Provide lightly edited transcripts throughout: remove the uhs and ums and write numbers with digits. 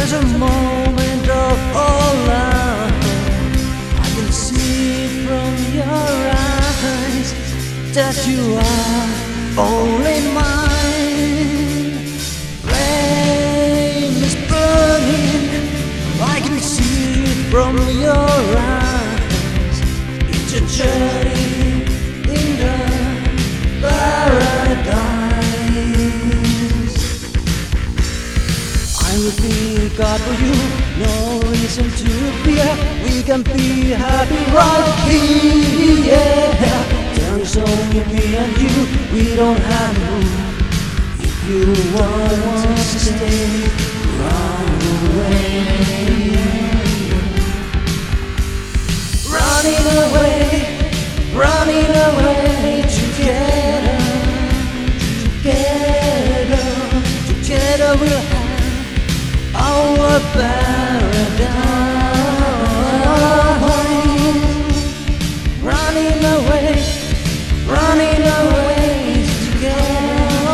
There's a moment of all love. I can see from your eyes that you are only mine. Flame is burning, I can see from your eyes. It's a journey in the paradise. I will be God for you, no reason to fear. We can be happy right here. There's only me and you, we don't have to move. If you want to stay, run away. Running away, running away together. Together, together we'll have our paradise. Running away, running away together.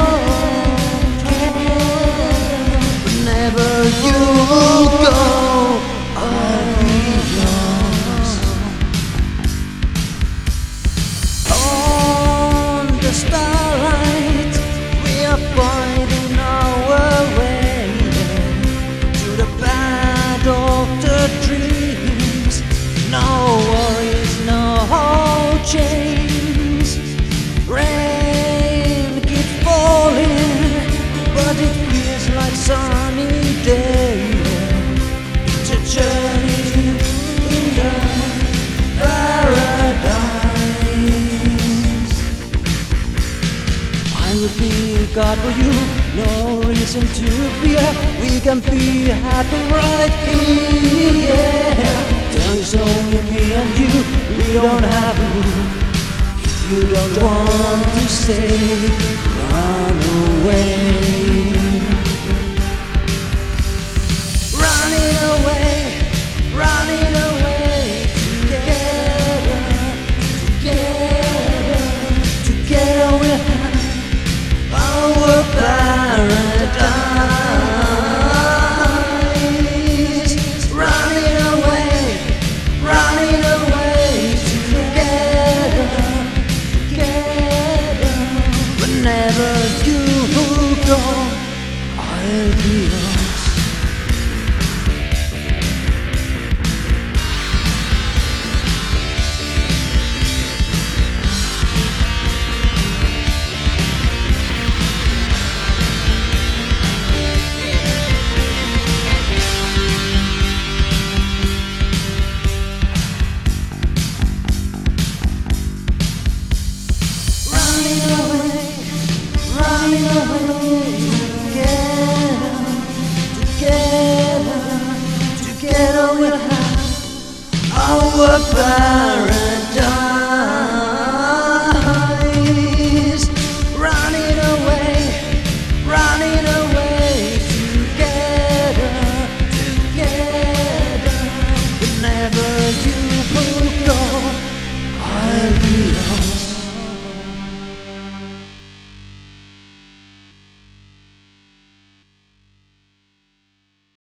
Whenever you go, I'll be yours. On the starlight, we are finding our way to the bed of the dreams. No worries, no chains. Rain keeps falling, but it feels like sunny day. It's a journey in the paradise. I will be God for you, no reason to fear. We can be happy right here. There's only me and you, we don't have to move. If you don't want to stay, run away. Running away, running away together. Together, together we'll have our paradise. Running away, running away together. Together, whenever you go, I'll be yours. Running away together, together, together we'll have our paradise.